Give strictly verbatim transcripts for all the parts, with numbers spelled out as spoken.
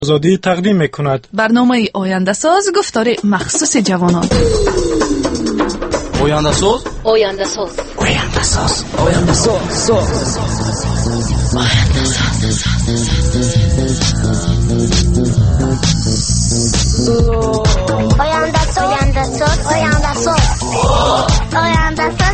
آزادی تقدیم میکند. برنامه آینده ساز گفتار مخصوص جوانان. آینده ساز آینده ساز آینده ساز آینده ساز آینده ساز آینده ساز آینده ساز آینده ساز آینده ساز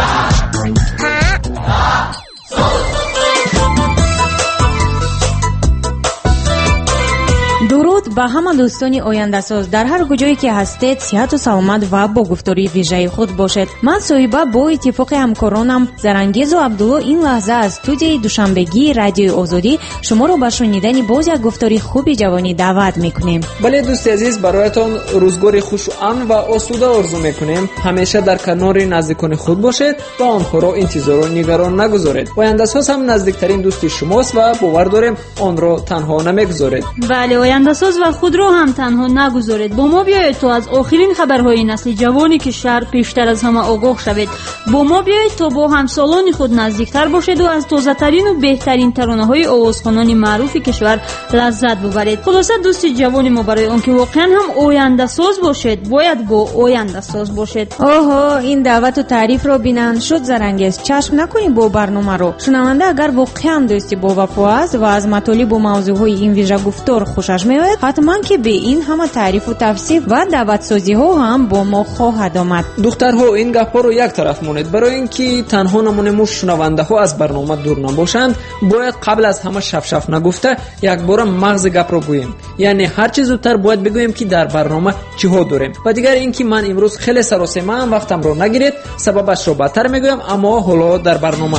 درود به همه دوستان آینده ساز در هر کجایی که هستید، صحت و سلامت و با گفتاری ویژه خود باشید. من صاحبه با اتفاق همکارانم زرانگیز و عبدالله این لحظه از استودیوی دوشنبگی رادیو آزادی شما رو به شنیدن باز یک گفتاری خوبی جوانی دعوت میکنیم. بله دوست عزیز، برایتان روزگار خوش و امن و آسوده آرزو میکنیم. همیشه در کنار نزدیکان خود باشید و آنها را انتظار و نگران نگذارید. آینده ساز هم نزدیکترین دوست شماست و باور داریم آن را تنها نمیگذارید. بله، آینده ساز و خود رو هم تنها نگذارید. با ما بیایید تا از آخرین خبرهای نسل جوانی کشور پیشتر از همه آگاه شوید. با ما بیایید تا با همسالان خود نزدیکتر باشید و از تازه ترین و بهترین ترانه‌های آوازخوانان معروف کشور لذت ببرید. خلاصه دوست جوانی ما برای آنکه واقعا هم آینده ساز باشید باید با آینده ساز باشید. اوه، این دعوت و تعریف رو بینن شد زرانگیز. چشم نکنید با برنامه رو. شنونده اگر واقعا دوستی با وفا است و از مطالب و موضوعهای این ویژه گفتار خوشش میاد، حتما که به این همه تعریف و توصیف و دعوت سازی ها هم با ما خواهد آمد. دخترها این گپ ها رو یک طرف مونید. برای اینکه تنها نمونمون شنونده ها از برنامه دور نباشند، باید قبل از همه شف شف نگفته یک بار مغز گپ رو گوییم. یعنی هر چیز زودتر باید بگوییم که در برنامه چی ها داریم. و دیگر اینکه من امروز خیلی سراسیمه ام، وقتم رو نگیرید، سببش رو بعدتر میگویم. اما حالا در برنامه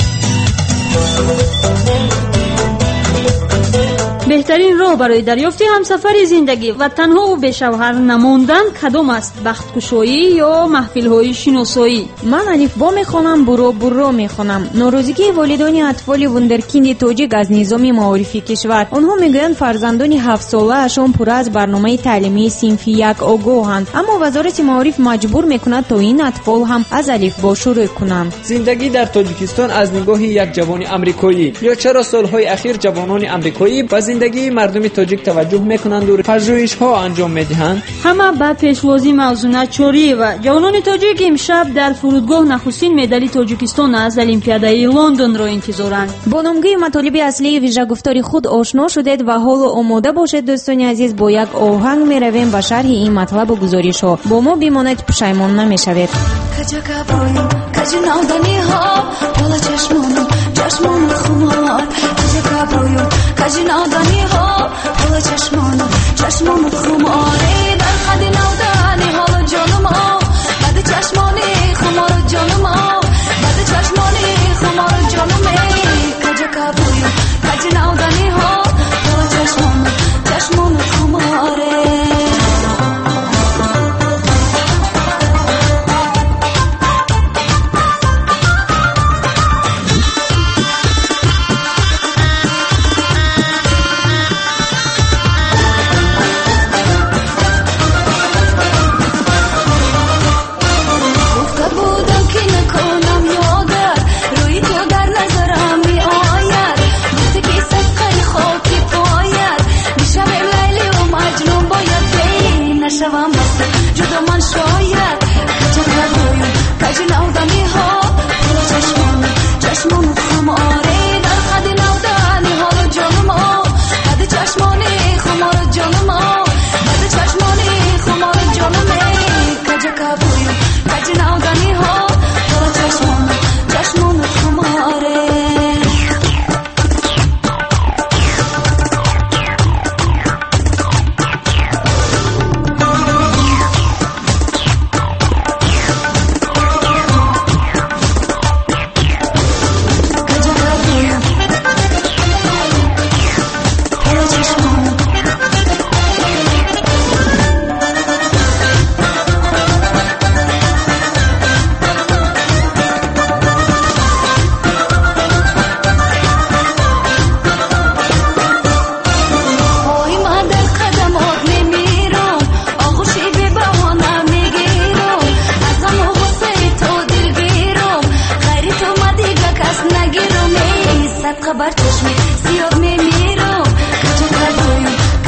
بهترین راه برای دریافت همسفر زندگی و تنها و به شوهر نماندن کدام است؟ بخت‌گشایی یا محفل‌های شناسایی؟ من الفبا میخوانم، برو برو میخوانم. ناراضگی والدین اطفال وندرکیند تاجیک از نظام معارفی کشور. آنها میگویند فرزندان هفت ساله اشون پر از برنامه تعلیمی صنفی یک آگاهند، اما وزارت معارف مجبور میکند تا این اطفال هم از الفبا شروع کنند. زندگی در تاجیکستان از نگاه یک جوان آمریکایی. یا چرا سالهای اخیر جوانان آمریکایی با زندگی مردم تاجیک توجه میکنند و پژوهش‌ها انجام میدهند؟ همه با پیشوازی موضوع نچوری و جوانان تاجیک امشب در فرودگاه نخستین مدال تاجیکستان از المپیادای لندن را انتظارند. با نمگی مطالب اصلی ویژه گفتاری خود آشنا شدید و حالا آماده باشید دوستان عزیز. با یک آهنگ میرویم و شرح این مطلب و گزارش ها. با ما بمانید، پشیمان نمیشوید. کجی نادانی ها حالا چشمانو چشمانو خماره در خدی نادانی حالا جانم ها بعد چشمانی خمارو جانم ها بعد چشمانی خمارو جانم ای کجا کبویو کجی نادانی ها حالا چشمانو چشمانو خماره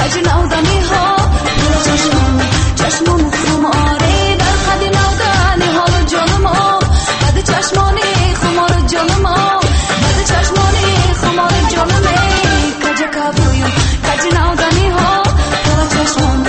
کج نودانی ها پول چشمان چشمان خماره در خد نودانی حال جانم ها بد چشمانی خمار جانم ها بد چشمانی خمار جانم کج کابویم کج نودانی ها پول چشمان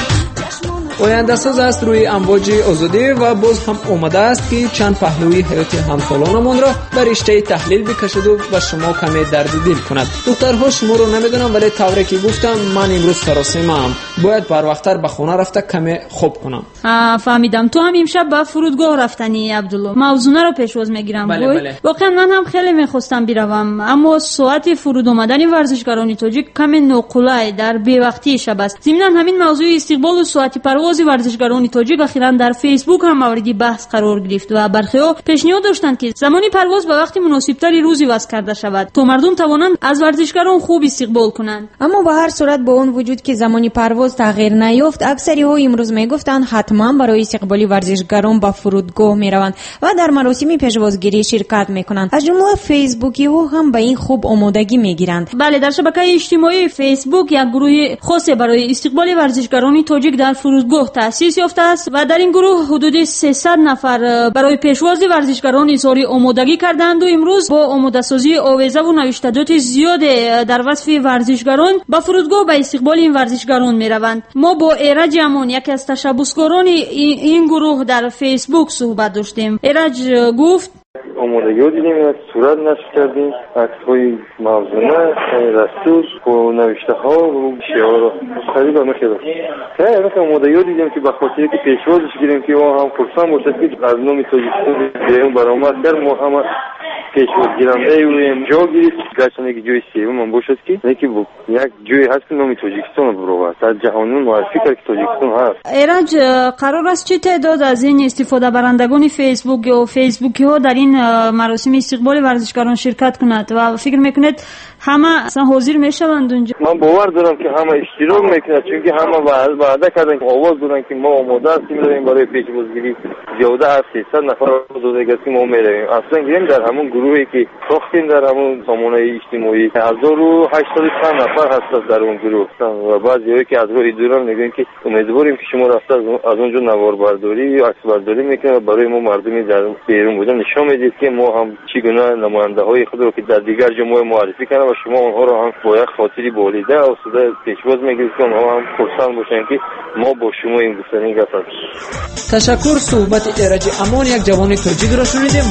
آینده ساز است روی امواج آزادی و باز هم آمده است که چند پهلوی حیات همسالانمان را در رشته تحلیل بکشد و به شما کمی درد دل کند. دخترها شما رو نمیدونم ولی طوری که گفتم من امروز سراسیمه ام، باید بر وقتتر به خانه رفته کمی خوب کنم. فهمیدم. تو هم امشب به فرودگاه رفتنی عبدالله. موضوع رو پیشواز میگیرم. بله بله. واقعا من هم خیلی میخواستم بروم اما ساعت فرود آمدن ورزشکاران تاجیک کمی ناقلای در بی وقتی شب است. ضمن همین موضوع استقبال و ساعت پرواز ورزشکاران تاجیک اخیراً در فیسبوک هم مورد بحث قرار گرفت و برخی‌ها پیشنهاد داشتند که زمانی پرواز به وقت مناسبتری روزی وضع کرده شود تا مردم توانند از ورزشکاران خوب استقبال کنند. اما به هر صورت با اون وجود که زمانی پرواز تغییر نیافت، اکثری ها امروز میگفتند حتما برای استقبال ورزشکاران به فرودگاه میروند و در مراسم پیشوازگیری شرکت میکنند. از جمله فیسبوکی ها هم به این خوب آمادگی میگیرند. بله، در شبکه اجتماعی فیسبوک یک گروه خاصی برای استقبال ورزشکاران تاجیک در فرودگاه تأسیس یافته است و در این گروه حدود سیصد نفر برای پیشواز ورزشکاران اظهار آمادگی کردند و امروز با آماده سازی آویزه و نوشتجات زیاد در وصف ورزشکاران به فرودگاه به استقبال این ورزشکاران میروند. ما با ایرج امان یکی از تشبسکاران این گروه در فیسبوک صحبت داشتیم. ایرج گفت آمادگی رو دیدیم، صورت نشر کردیم، عکس‌های موزونه، رسول و نوشته ها و شعار رو خیلی به مخیره. خیلی مثل آمادگی رو دیدیم که به خاطر که پیشوازش گیریم که ما هم خرسان باشد که از نام تاجیکستان بیرون برآمد کرد، ما هم پیشواز گیرنده و جا گیرید گرچه که جای سیوم هم باشد که یکی یک جای هست که نام تاجیکستان رو برآورد در جهانیون معرفی کرد که تاجیکستان هست. ایرج، قرار است چه تعداد از این استفاده برندگان فیسبوک و فیسبوکی ها در این مراسم استقبال ورزشکاران شرکت کند و فکر میکنید همه اصلا حاضر میشوند اونجا؟ من باور دارم که همه اشتراک میکنند، چون که همه وعده کردن که آواز دادن که ما آماده هستیم میرویم برای پیشوازگیری. زیاده از سیصد نفر آزادگی که ما میرویم. اصلا گیریم در همون گروهی که ساختیم در همون سامانه اجتماعی هزار و هشتصد و چند نفر هست در اون گروه و بعضیایی که از راه دوران میگن که امیدواریم که شما رفته از اونجا نوار برداری یا عکس برداری میکنید و برای ما مردمی در بیرون بودن نشون میدید که ما هم چی گونه نماینده های خود رو که در دیگر جمعه معرفی کنیم و شما اونها رو هم با یک خاطری بالیده و صدا پیشواز میگیرید که اونها هم خرسند باشن که ما با شما این گفتنی گپ است. تشکر. صحبت ایرج امان یک جوان تاجیک را شنیدیم.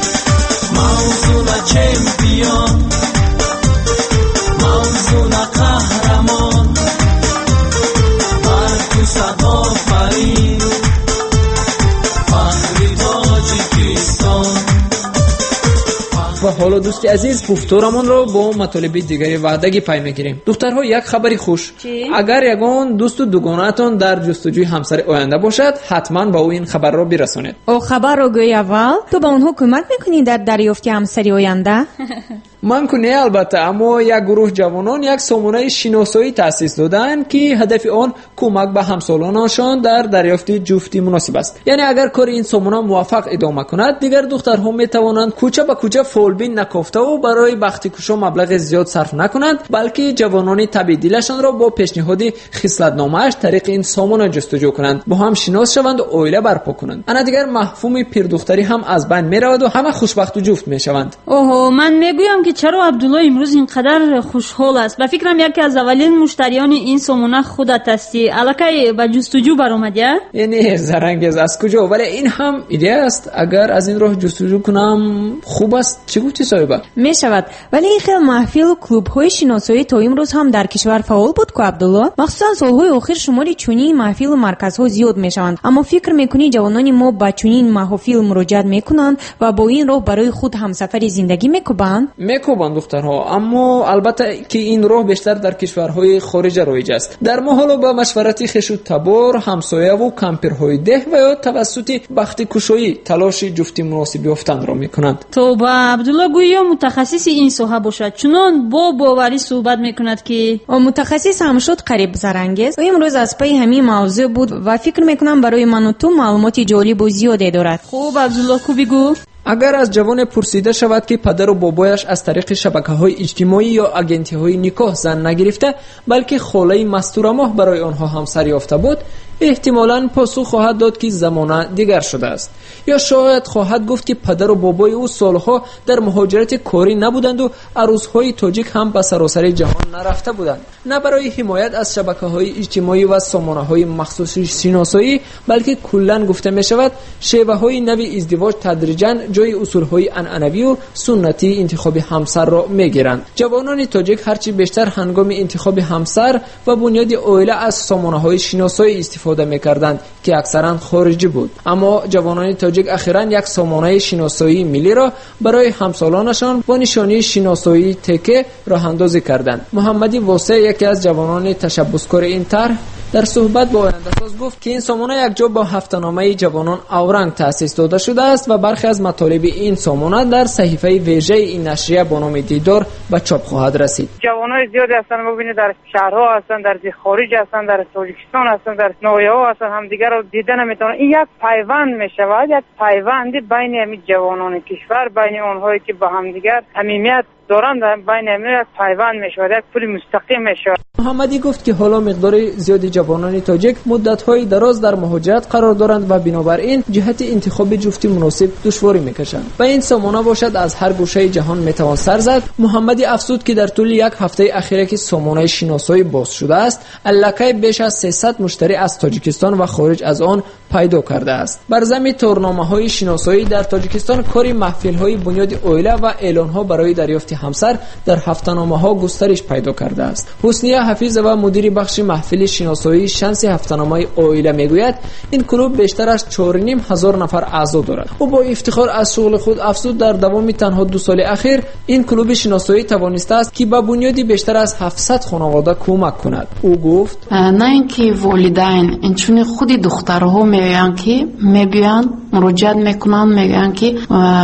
موضوع چمپیون، موضوع قهرمان، برکو صدا فرید فخری تاجیکستان. و حالا دوستی عزیز گفتارمان را با مطالب دیگری وعدگی پی میگیریم. دخترها، یک خبری خوش. چی؟ اگر یگان دوست و دوگانه‌تان در جستجوی همسر آینده باشد، حتما با او این خبر را برسانید. او خبر رو گوی اول تو به اونها کمک میکنی در دریافت همسری آینده؟ من کنه البته، اما یک گروه جوانان یک سامانه شناسایی تأسیس دادن که هدف آن کمک به همسالانشان در دریافت جفتی مناسب است. یعنی اگر کار این سامانه موفق ادامه کند، دیگر دخترها می توانند کوچه به کوچه فالبین نکافته و برای بخت کشا مبلغ زیاد صرف نکنند، بلکه جوانان تبدیلشان را با پیشنهاد خصلت‌نامه‌اش طریق این سامانه جستجو کنند، با هم شناس شوند و عائله برپا کنند. انا دیگر مفهوم پیردختری هم از بین می رود و همه خوشبخت و جفت می شوند. اوه، من میگویم که چرا عبدالله امروز اینقدر خوشحال است. و فکرم یکی از اولین مشتریان این سامانه خودت هستی. الکی به جستجو برآمدی؟ یعنی زرنگز از کجا؟ ولی این هم ایده است. اگر از این راه جستجو کنم خوب است. چی گفتی صاحبه؟ می شود. ولی این خیلی محفل و کلوب های شناسایی تا امروز هم در کشور فعال بود که عبدالله، مخصوصا سالهای آخر شماری چنین محفل و مرکزها زیاد می شوند. اما فکر میکنی جوانان ما با چنین محافل مراجعت میکنند و با این راه برای خود همسفر زندگی میکوبند؟ میکوبند دخترها، اما البته که این راه بیشتر در کشورهای خارج رایج است. در ما حالا با مشورت خویش و تبار، همسایه و کمپرهای ده و یا توسط بخت کشایی تلاش جفتی مناسب یافتن را میکنند. تو با عبدالله گویا متخصص این ساحه باشد، چنان با باوری صحبت میکند که متخصص هم شد. قریب زرنگز و امروز از پی همین موضوع بود و فکر میکنم برای من و تو معلومات جالب و زیادی دارد. خوب عبدالله، کو بگو. اگر از جوان پرسیده شود که پدر و بابایش از طریق شبکه‌های اجتماعی یا آگنتی‌های نکاح زن نگرفته بلکه خاله مستورماه برای آنها همسر یافته بود، احتمالاً پاسخ خواهد داد که زمانه دیگر شده است، یا شاید خواهد گفت که پدر و بابای او سالها در مهاجرت کاری نبودند و عروس‌های تاجیک هم به سراسر جهان نرفته بودند. نه برای حمایت از شبکه‌های اجتماعی و سامانه‌های مخصوص شناسایی، بلکه کلاً گفته می‌شود شیوه‌های نوی ازدواج تدریجاً جای اصول‌های عنعنوی و سنتی انتخاب همسر را می‌گیرند. جوانان تاجیک هرچی بیشتر هنگام انتخاب همسر و بنیاد عائله از سامانه‌های شناسایی استفاده می‌کردند که اکثراً خارجی بود، اما جوانان تاجیک اخیراً یک سامانه شناسایی ملی را برای همسالانشان با نشانی شناسایی تکه راه اندازی کردند. محمدی واسع، یکی از جوانان تشبثکار این طرح، در صحبت با آینده ساز گفت که این سامانه یک جا با هفته‌نامه جوانان اورنگ تأسیس داده شده است و برخی از مطالب این سامانه در صحیفه ویژه این نشریه با نام دیدار به چاپ خواهد رسید. جوانای زیادی هستن، ببینید در شهرها هستن، در خارج هستن، در تاجیکستان هستن، در ناحیه‌ها هستن، همدیگر رو دیده نمیتونن. این یک پیوند میشود، یک پیوندی بین همین جوانان کشور، بین اونهایی که با همدیگر صمیمیت دارن، بین همین پیوند میشود، یک پل مستقیم میشود. محمدی گفت که حالا مقدار زیادی جوانان تاجیک مدت‌های دراز در مهاجرت قرار دارند و بنابراین جهت انتخاب جفتی مناسب دشواری میکشند و این سامانه باشد از هر گوشه جهان میتوان سر زد. محمدی افزود که در طول یک هفته اخیر که سامانه شناسایی باز شده است، الکی بیش از سیصد مشتری از تاجیکستان و خارج از آن پیدا کرده است. بر ضمن تورنامه‌های شناسایی در تاجیکستان کاری محفل‌های بنیاد عائله و اعلان‌ها برای دریافت همسر در هفته‌نامه‌ها گسترش پیدا کرده است. حسنیه حفیظ و مدیر بخش محفل شناسایی شانس هفته‌نامه عائله میگوید این کلوب بیشتر از چهار و نیم هزار نفر اعضا دارد. او با افتخار از شغل خود افزود در دوام تنها دو سال اخیر این کلوب شناسایی توانسته است که با بنیادی بیشتر از هفتصد خانواده کمک کند. او گفت نه اینکه والدین اینچون خودی دخترها میگن که میگن مراجعت میکنن، میگن که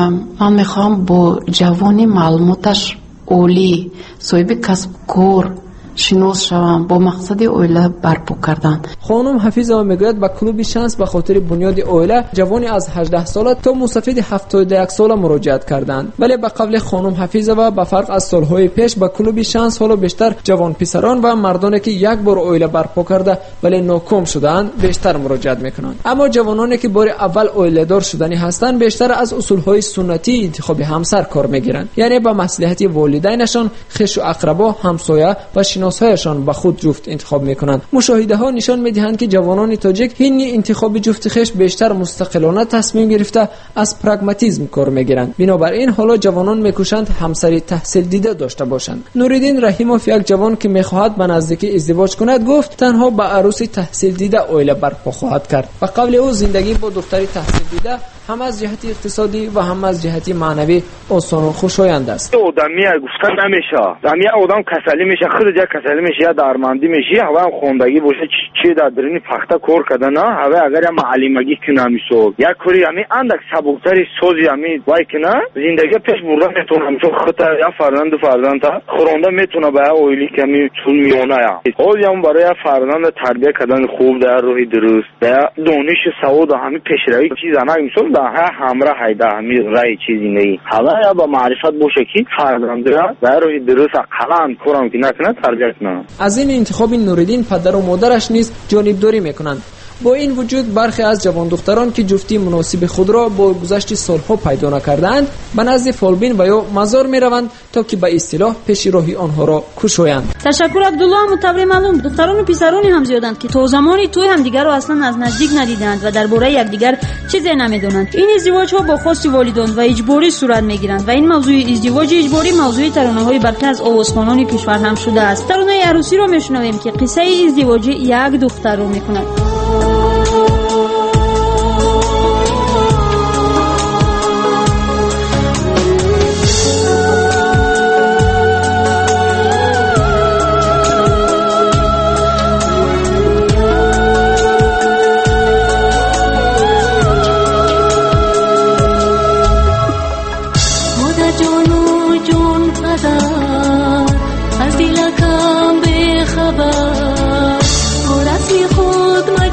من میخوام با جوانی معلوماتش عالی، صاحب کسب کار شناس شوم، با مقصد عائله برپا کردن. خانم حفیظه میگوید با کلوب شانس به خاطر بنیاد عائله جوانی از هجده ساله تا مستفید هفتاد و یک ساله مراجعت کردند، ولی به قبل خانم حفیظه و به فرق از سالهای پیش با کلوب شانس حالا بیشتر جوان پسران و مردانی که یک بار عائله برپا کرده ولی ناکام شدند بیشتر مراجعت میکنند. اما جوانانی که بار اول عائله دار شدنی هستند بیشتر از اصولهای سنتی انتخاب همسر کار میگیرند، یعنی با مصلحت والدینشان، خویش و اقربا، همسایه و هایشان با خود جفت انتخاب میکنند. مشاهده ها نشان میدهند که جوانان تاجیک هینی انتخاب جفت خویش بیشتر مستقلانه تصمیم گرفته از پراگماتیسم کار میگیرند. بنابراین حالا جوانان میکوشند همسری تحصیل دیده داشته باشند. نوریدین رحیموف، یک جوان که میخواهد به نزدیکی ازدواج کند، گفت تنها با عروس تحصیل دیده عائله برپا خواهد کرد و قبل او زندگی با دختری تحصیل دیده هم از جهت اقتصادی و هم از جهت معنوی آسان و خوشایند است. آدمی گفتن نمیشه، آدمی آدم کسلی میشه، خود جا کسلی میشه یا درماندی میشه، هوا خوندگی باشه چی در درین پخته کار کردن، هوا اگر یا معلمگی کنه میشو یا کاری همی اندک سبکتری سوزی همی وای کنه زندگی پیش بردن میتونه، چون خود یا فرزند و فرزند تا خورنده میتونه به اویلی که می چون میونه یا حال یا برای فرزند تربیت کردن خوب در روحی درست یا دانش سواد و همی پیشروی چیزا نمیشه ده همراه هایده همی رای چیزی نی حالا یا با معرفت باشه که فرزند را در روی درست قلم کارم که نکنه تربیت نه. از این انتخاب نوریدین پدر و مادرش نیز جانبداری میکنند. با این وجود برخی از جوان دختران که جفتی مناسب خود را با گذشت سالها پیدا نکردند به نزد فالبین و یا مزار میروند تا که به اصطلاح پیش راهی آنها را کشایند. تشکر عبدالله. متوری معلوم دختران و پسرانی هم زیادند که تا زمانی توی هم دیگر را اصلا از نزدیک ندیدند و درباره یکدیگر چیزی نمیدونند. این ازدواج ها با خواست والدین و اجباری صورت میگیرند و این موضوع ازدواج اجباری موضوع ترانه های برخی از آوازخوانان کشور هم شده است. ترانه عروسی را میشنویم که قصه ازدواج یک دختر رو میکند. از دلکم به خبر، پر از خود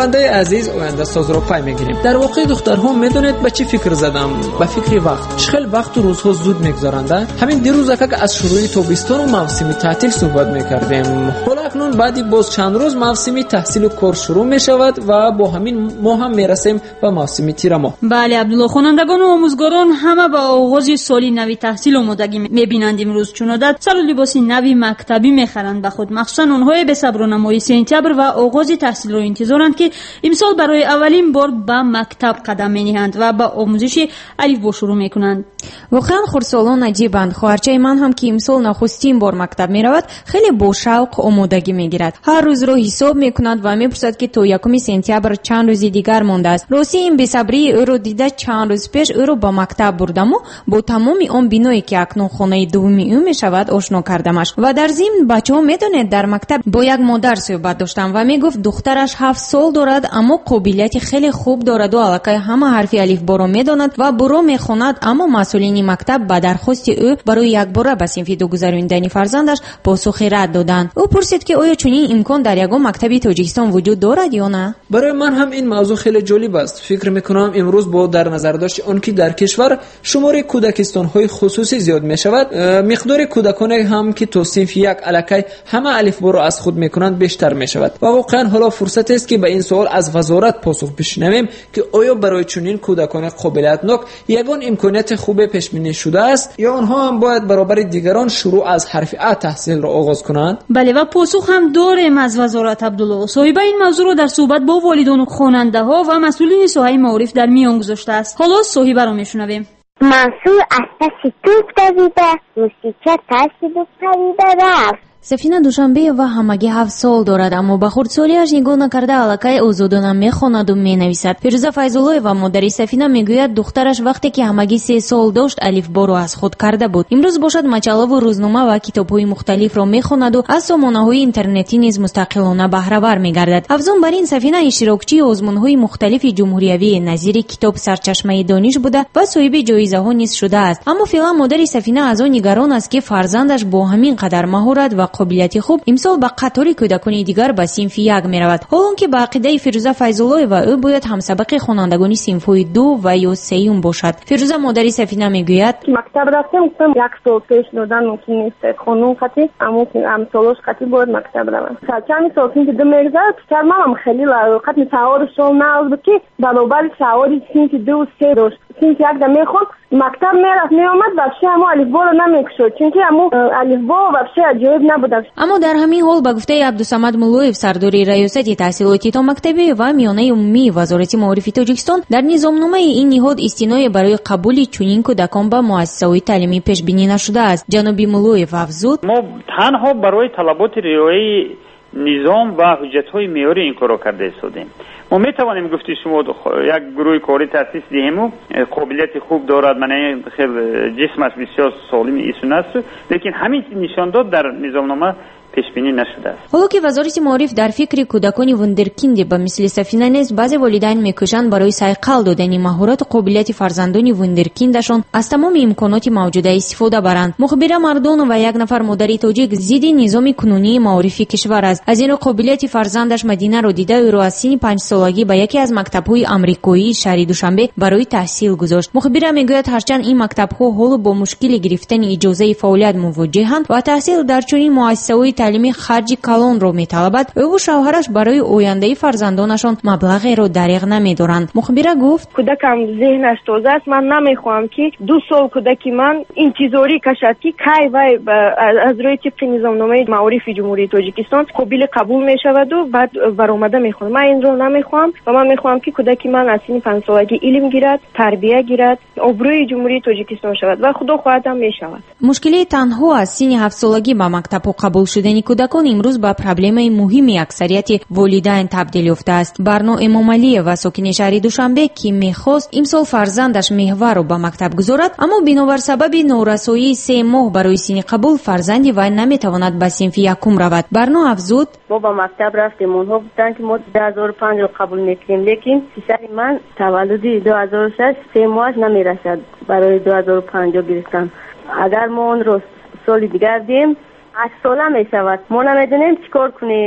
شنونده عزیز آینده ساز رو پای میگیریم. در واقع دخترها میدونید به چی فکر زدم؟ به فکر وقت. چخیل وقت و روزها زود میگذرنده. همین دیروز که از شروع تابستان و موسم تعطیل صحبت میکردیم. حالا اکنون بعدی باز چند روز موسم تحصیل و کار شروع میشود و با همین ما هم میرسیم به موسم تیر ماه. بله عبدالله، خوانندگان و آموزگاران همه با آغاز سال نوی تحصیل آمادگی میبینند. امروز چون عادت سر لباس نوی مکتبی میخرند به خود، مخصوصا اونهای به صبر و نمای سپتامبر و آغاز تحصیل رو انتظارند که امسال برای اولین بار به مکتب قدم می‌نهند و با آموزش الف با شروع میکنند. واقعا خردسالان عجیبند. خواهرچه من هم که امسال نخستین بار مکتب میرود خیلی با شوق آمادگی میگیرد. هر روز رو حساب میکند و میپرسد که تا یکم سپتامبر چند روز دیگر مانده است. راستی این بی‌صبری او رو دیده چند روز پیش او رو به مکتب بردم و با تمام آن بینایی که اکنون خانه دومی او میشود آشنا کردمش. و در ضمن بچه‌ها میدونید در مکتب با یک مادر صحبت داشتم و میگفت دخترش هفت سال دارد اما قابلیت خیلی خوب دارد و الکی همه حرف الف با رو میداند و برو میخواند، اما مسئولین مکتب به درخواست او برای یک بار به صنف دو گذراندن فرزندش پاسخی رد دادند. او پرسید که آیا چنین امکان در یک مکتب تاجیکستان وجود دارد یا نه؟ برای من هم این موضوع خیلی جالب است. فکر میکنم امروز با در نظر داشت آن که در کشور شمار کودکستان‌های خصوصی زیاد میشود، مقدار کودکان هم که تو صنف یک الکی همه الف با را از خود میکنند بیشتر میشود و واقعا حالا فرصت است که به این سوال از وزارت پاسخ بشنویم که آیا برای چنین کودکان قابلیتناک یگان امکانات خوب پیش بینی شده است یا آنها هم باید برابر دیگران شروع از حرف ا تحصیل را آغاز کنند؟ بله و پاسخ هم داریم از وزارت عبدالله. صاحب این موضوع رو در صحبت با والدان و خواننده ها و مسئولین ساحه معارف در میان گذاشته است. حالا صاحب را میشنویم. منصور از پس توپ دویده، موسیقی ترسید و پریده رفت. سفینه دوشنبه و همگی هفت سال دارد، اما به خردسالیش نگاه نکرده الکی آزادانه میخواند و مینویسد. فیروزه فیض‌الله و مادر سفینه میگوید دخترش وقتی که همگی سه سال داشت الف با رو از خود کرده بود. امروز باشد مجله و روزنامه و کتاب‌های مختلف را میخواند و از سامانه‌های اینترنتی نیز مستقلانه بهره‌ور میگردد. افزون بر این سفینه اشتراکچی آزمون‌های مختلف جمهوریوی نظیر کتاب سرچشمه دانش بوده و صاحب جایزه‌ها نیز شده است. اما فعلا مادر سفینه از آن نگران است که فرزندش با همین قدر مهارت و قابلیت خوب امسال با قطار کودکان دیگر به صنف یک میرود، حالان که با عقیده فیروزه فیض‌الله و او باید همسبق خوانندگان صنف‌های دو و یا سوم باشد. فیروزه مادر سفینه میگوید مکتب رفتم گفتم یک سال پیش دادن ممکن نیست خانم خطی اما امسالش خطی باید مکتب روم. کمی سال که دو میگذره پسر منم خیلی لاقت سوار شو نه بود که برابر سواری صنف دو سه داشت. صنف یک دم میخوند مکتب میرفت میآمد بچه اما الف با رو نمیکشد چون که اما الف با بچه عجیب نبود. اما در همین حال به گفته عبدالصمد مولویف سرداری ریاست تحصیلاتی تا مکتبی و میانه عمومی وزارت معارف تاجیکستان در نظامنامه این نهاد استنای برای قبول چنین کودکان به مؤسسه‌های تعلیمی پیش بینی نشده است. جناب مولویف افزود ما تنها برای طلبات رعایت نظام و حجت‌های معیاری این کارو کرده استادیم. ما میتوانیم گفتی شما یک گروه کاری تاسیس دهیم و قابلیت خوب دارد، من خیلی جسمش بسیار سالم ایسون است، لیکن همین نشان داد در نظامنامه پیش بینی نشده است. حالا که وزارت معارف در فکر کودکان وندرکیند به مثل سفینه نیست، بعضی والدین میکوشند برای سایقل دادن مهارت و قابلیت فرزندان وندرکیندشان از تمام امکانات موجوده استفاده برند. مخبر مردان و یک نفر مادر تاجیک ضد نظام کنونی معارفی کشور است. از این قابلیت فرزندش مدینه را دیده او را از سن پنج سالگی به یکی از مکتب‌های آمریکایی شهر دوشنبه برای تحصیل گذاشت. مخبر میگوید هرچند این مکتب‌ها حالا با مشکل گرفتن اجازه فعالیت مواجهند و تحصیل در چنین مؤسسه‌های تعلیمی خرج کلان رو میطلبد، او و شوهرش برای آینده فرزندانشان مبلغی رو دریغ نمیدارند. مخبره گفت کودکم ذهنش تازه است، من نمیخوام که دو سال کودکی من انتظاری کشد که کی وای از روی طبق نظامنامه معارف جمهوری تاجیکستان قابل قبول میشود و بعد برآمده میخوام. من این رو نمیخوام و من میخوام که کودکی من از سن پنج سالگی علم گیرد، تربیت گیرد، آبروی جمهوری تاجیکستان شود و خدا خواهد هم میشود. مشکلی تنها از سن هفت سالگی به مکتب قبول شدن کودکان امروز با پروبلم مهمی اکثریت والدین تبدیل یافته است. برنو امامعلی و ساکن شهر دوشنبه که میخواست امسال فرزندش محور رو به مکتب گذارد، اما بنابر سبب نورسایی سه ماه برای سن قبول فرزندی وی نمیتواند به صنف یکم رود. برنو افزود ما با مکتب رفتیم، اونها گفتن که ما دو هزار و پنج رو قبول میکنیم، لیکن پسر من تولدی دو هزار و شش سه ماه نمیرسد برای دو هزار و پنج گرفتن. اگر ما اون رو سال دیگر دیم هشت ساله می شود. ما نمیدونیم چیکار کنیم.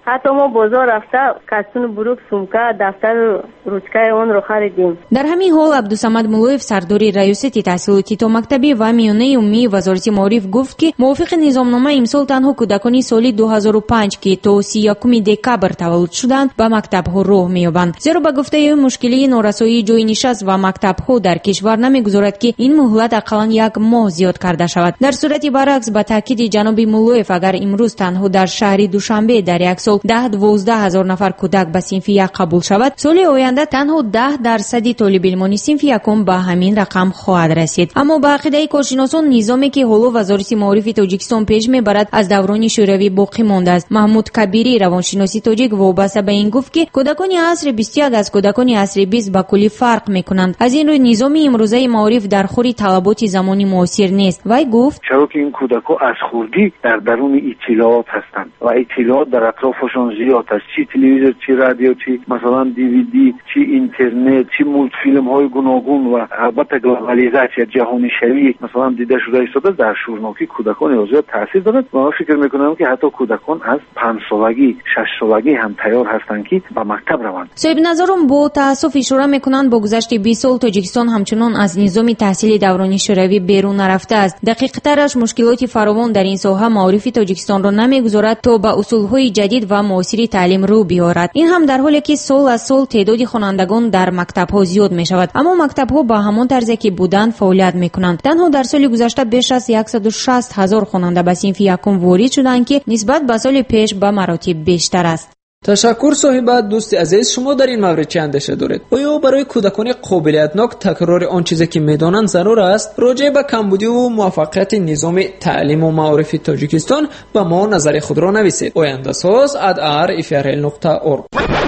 حتی ما بازار رفته کتون بروک سومکه دفتر روچکه اون رو خریدیم. در همین حال عبدالصمد مولویف سرداری ریاست تحصیلاتی تا مکتبی و میانه عمومی وزارت معارف گفت که موافق نظامنامه امسال تنها کودکان سال دو هزار و پنج که تا سی و یک دکبر تولد شدند به مکتب‌ها راه می‌یابند. زیرا به گفته او مشکلی نارسایی جای نشست و مکتب‌ها در کشور نمی‌گذارد که این مهلت اقلاً یک ماه زیاد کرده شود. در صورت برعکس به تاکید جناب مولویف اگر امروز تنها در شهر دوشنبه در یک سال ده دوازده هزار نفر کودک به صنف یک قبول شود، سال آینده تنها ده درصد طالب علمان صنف یکم به همین رقم خواهد رسید. اما به عقیده کارشناسان نظامی که حالا وزارت معارف تاجیکستان پیش میبرد از دوران شوروی باقی مانده است. محمود کبیری روانشناسی تاجیک وابسته به این گفت که کودکان عصر بیست و یک از کودکان عصر بیست با کلی فرق میکنند. از این روی نظام امروزه معارف در خور طلبات زمانی معاصر نیست. وی گفت چرا که این کودکان از خردی در درون اطلاعات هستند و اطلاعات در اطرافشان زیاد است، چی تلویزیون، چی رادیو، چی مثلا دیویدی، چی اینترنت، چی مولت فیلم های گوناگون و البته گلوبالیزاسیون جهانی شوی مثلا دیده شده است در شورناکی کودکان زیاد تاثیر دارد. و من فکر میکنم که حتی کودکان از پنج سالگی شش سالگی هم تیار هستند که به مکتب روند. صاحب نظرم با تاسف اشاره میکنند با گذشت بیست سال تاجیکستان همچنان از نظام تحصیلی دوران شوروی بیرون نرفته است. دقیق ترش مشکلات فراوان در این ساحه معارف تاجیکستان را نمیگذارد تا به اصولهای جدید و معاصر تعلیم رو بیاورد. این هم در حالی که سال از سال تعداد خوانندگان در مکتب‌ها زیاد می‌شود، اما مکتب‌ها با همان طرزی که بودند فعالیت می‌کنند. تنها در سال گذشته بیش از صد و شصت هزار خواننده به صنف یکم وارد شدند که نسبت به سال پیش به مراتب بیشتر است. تشکر صاحب. دوست عزیز، شما در این مورد چه اندیشه دارید؟ آیا برای کودکان قابلیتناک تکرار آن چیزی که میدانند ضرور است؟ راجع به کمبودی و موفقیت نظام تعلیم و معارف تاجیکستان به ما نظر خود را نویسید. آینده ساز ات ار اف ار ال نقطه اورگ.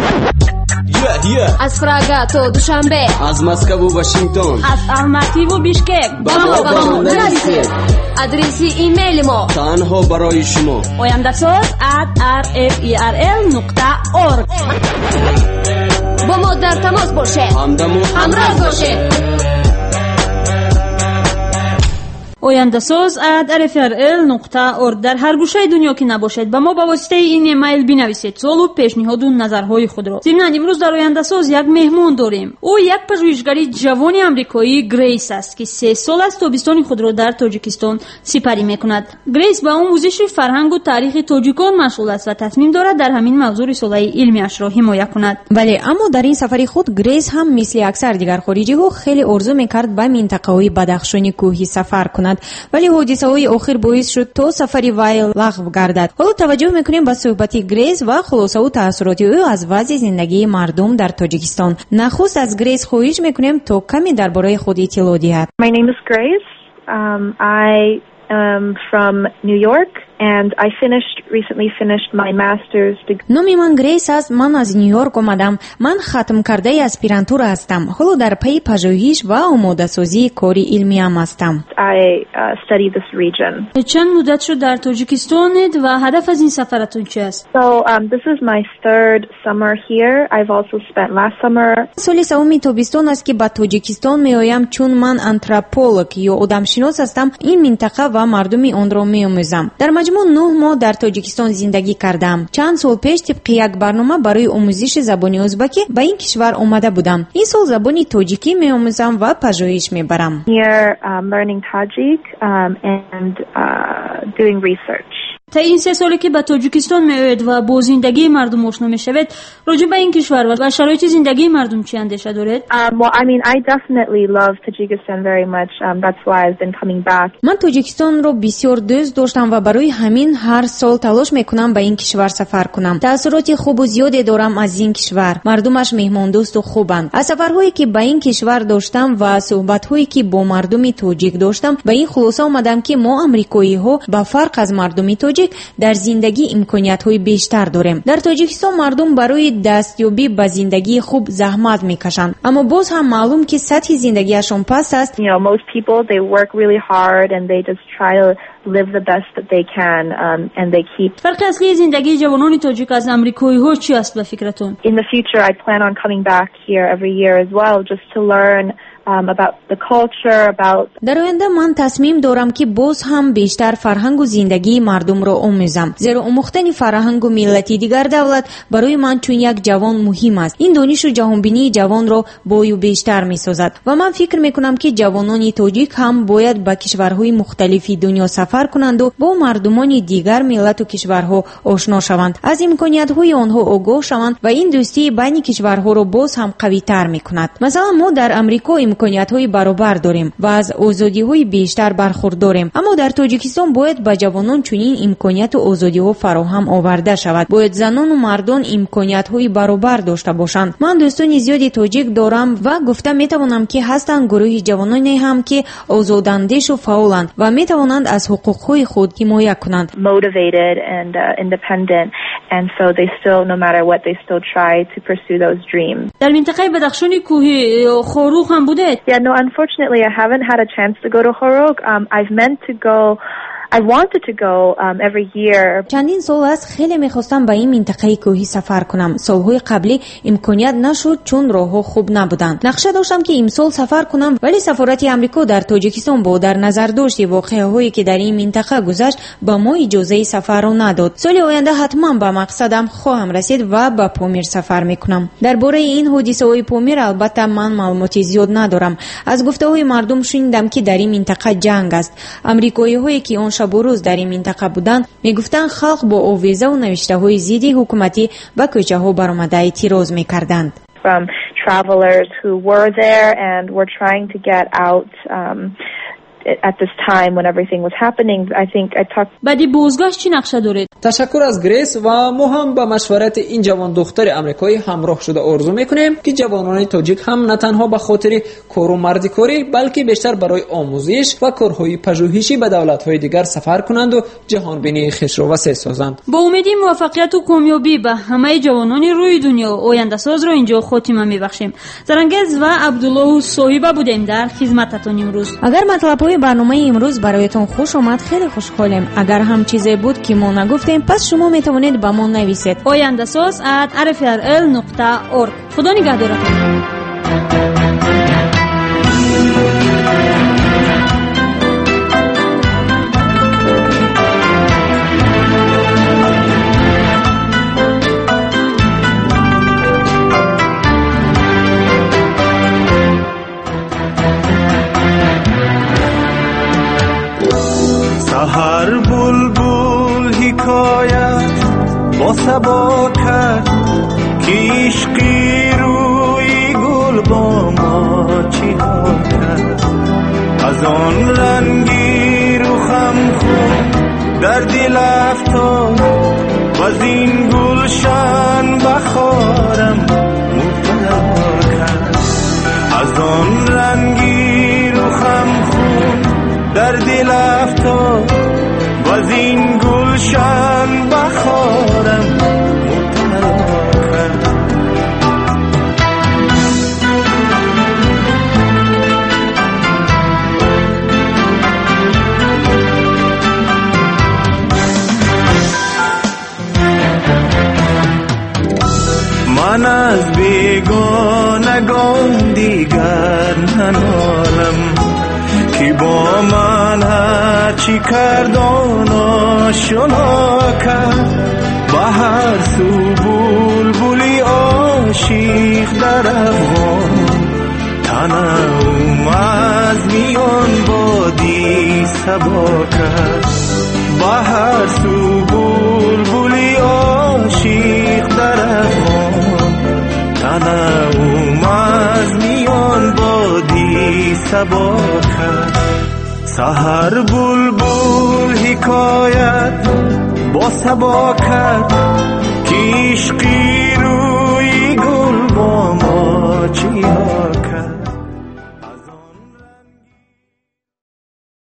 از پراگا تا دوشنبه، از مسکو و واشنگتن، از الماتی و بیشکک با ما با ما نویسید. آدرس ایمیل ما تنها برای شما آینده ساز ات ار اف ای ار ال نقطه اورگ. با ما در تماس باشه، همدم و همراه باشه. آینده ساز ات ار اف ار ال نقطه اورگ. در هر گوشه دنیا که نباشید با ما با واسطه این ایمیل بنویسید سوال و پیشنهاد و نظرهای خود را. ضمن امروز در آینده ساز یک مهمان داریم. او یک پژوهشگر جوان آمریکایی گریس است که سه سال است تابستان خود را در تاجیکستان سپری میکند. گریس با آموزش فرهنگ و تاریخ تاجیکان مشغول است و تصمیم دارد در همین موضوع رساله علمی‌اش را حمایت کند. بله، اما در این سفر خود گریس هم مثل اکثر دیگر خارجی‌ها خیلی آرزو میکرد به منطقه‌های بدخشانی کوهی سفر کند، ولی حادثه‌های آخر باعث شد تا سفری وی لغو گردد. حالا توجه میکنیم به صحبت گریس و خلاصه و تأثیرات او از وضع زندگی مردم در تاجیکستان. نخست از گریس خواهش میکنیم تا کمی درباره خود اطلاع دهد. My name is Grace. Um, I am from New York. And I finished recently finished my master's degree. نام من گریس است. من از نیویورک آمدم. من ختم کرده اسپیرانتور هستم. حالا در پی پژوهش و آماده سازی کاری علمی ام هستم. I uh, study this region. چند مدت شد در تاجیکستانید و هدف از این سفرتون چی است؟ So um, this is my third summer here. I've also spent last summer. سال سوم تابستان است که به تاجیکستان میآیم چون من آنتروپولوژ یا آدمشناس هستم. این منطقه و مردم آن را میآموزم. در مجموع نه ماه در تاجیکستان زندگی کردم. چند سال پیش طبق یک برنامه برای آموزش زبان ازبکی به این کشور آمده بودم. این سال زبان تاجیکی می‌آموزم و پژوهش می‌برم. Here um, learning Tajik um, and uh, doing research. تا این سه سالی که به تاجیکستان می‌آیید و با زندگی مردم آشنا می‌شوید، راجع به این کشور و شرایط زندگی مردم چی اندیشه دارید؟ Um, well, I mean, I definitely love Tajikistan very much. Um, that's why I've been coming back. من تاجیکستان رو بسیار دوست داشتم و برای همین هر سال تلاش میکنم به این کشور سفر کنم. تأثیرات خوب و زیادی دارم از این کشور. مردمش مهمان دوست و خوبند. از سفرهایی که به این کشور داشتم و صحبت‌هایی که با مردم تاجیک داشتم، به این خلاصه آمدم که ما آمریکایی‌ها به فرق از مردم تاجیک در زندگی امکانیت‌های بیشتر داریم. در تاجیکستان مردم برای دستیابی به زندگی خوب زحمت می‌کشند، اما باز هم معلوم که سطح زندگیشون پست است. You know, most people they work really hard and they just try to live the best that they can um, and they keep. فرق اصلی زندگی جوانان تاجیک از آمریکایی‌ها چی است به فکرتون؟ In the future I plan on coming back here every year as well just to learn um, about the culture, about در آینده من تصمیم دارم که باز هم بیشتر فرهنگ و زندگی مردم را آموزم، زیرا آموختن فرهنگ و ملتی دیگر دولت برای من چون یک جوان مهم است. این دانش و جهانبینی جوان را بای و بیشتر می‌سازد و من فکر می‌کنم که جوانان تاجیک هم باید به کشورهای مختلفی دنیا سفر کنند و با مردمان دیگر ملت و کشورها آشنا شوند، از امکانیت‌های آنها آگاه شوند و این دوستی بین کشورها را باز هم قوی‌تر می‌کند. مثلا ما در امریکا امکانیت‌های برابر داریم و از آزادی‌های بیشتر برخورداریم، اما در تاجیکستان باید به جوانان چنین امکانیت و آزادی‌ها فراهم آورده شود. باید زنان و مردان امکانیت‌های برابر داشته باشند. من دوستان زیادی تاجیک دارم و گفتم می‌توانم که هستند گروه جوانانی هم که آزاداندیش و فعالند و می‌توانند از حقوق‌های خود حمایت کنند. motivated and uh, independent, and so they still, no matter what, they still try to pursue those dreams. در منطقه بدخشان کوهی خوروغ هم بوده؟ Yeah, no, unfortunately I haven't had a chance to go to Khorog. Um, I've meant to go I wanted to go um, every year. چندین سال است خیلی می‌خواستم به این منطقه کوهی سفر کنم. سال‌های قبلی امکانیت نشد چون راه‌ها خوب نبودند. نقشه داشتم که امسال سفر کنم، ولی سفارت آمریکا در تاجیکستان با در نظر داشت واقعه‌هایی که در این منطقه گذشت به ما اجازه سفر را نداد. سال آینده حتما به مقصدم خواهم رسید و به پامیر سفر می‌کنم. درباره این حادثه‌های پامیر البته من معلوماتی زیاد ندارم. از گفته‌های مردم شنیدم که در این منطقه جنگ است. آمریکایی‌هایی که آن شب و روز در این منطقه بودند میگفتند خلق با آویزه و نوشته‌های ضد حکومتی به کوچه‌ها برآمده اعتراض می‌کردند. From travelers who were there and were trying to get out um, at this time when everything was happening. I think I talked. بعدی بازگشت چی نقشه دارید؟ تشکر از گریس و ما هم با مشورت این جوان دختر آمریکایی همراه شده آرزو میکنیم که جوانان تاجیک هم نه تنها به خاطر کار و مردکاری بلکه بیشتر برای آموزش و کارهای پژوهشی به دولت‌های دیگر سفر کنند و جهان بینی خویش را وسیع سازند. با امید موفقیت و کامیابی به همه جوانان روی دنیا آینده ساز را اینجا خاتمه میبخشیم. زرنگز و عبدالله صاحبه بودیم در خدمتتون امروز. اگر مطلب برنامه امروز برایتان خوش آمد خیلی خوشحالیم. اگر هم چیزی بود که ما نگفتیم پس شما میتوانید به ما نویسید. آینده ساز ات ار اف ار ال نقطه اورگ. خدا نگهدارتون. هر بلبل حکایت با سبا کرد که عشقی روی گل با ما چی ها کرد. از آن رنگی رو خم خون در دل افتاد و از این گلشن بخارم مفرا کرد. از آن رنگی رو خم خون در دل افتاد و از این گلشن بخارم مطلع کرد. من از بیگانگان دیگر ننالم که با من هر چی کردان آشنا کرد. به هر سو بلبلی عاشق در افغان تنم از میان بادی سبا کرد. به هر سو بلبلی عاشق در افغان تنم از میان بادی سبا کرد. سحر بلبل حکایت با سبا کرد که عشقی روی گل با ما چی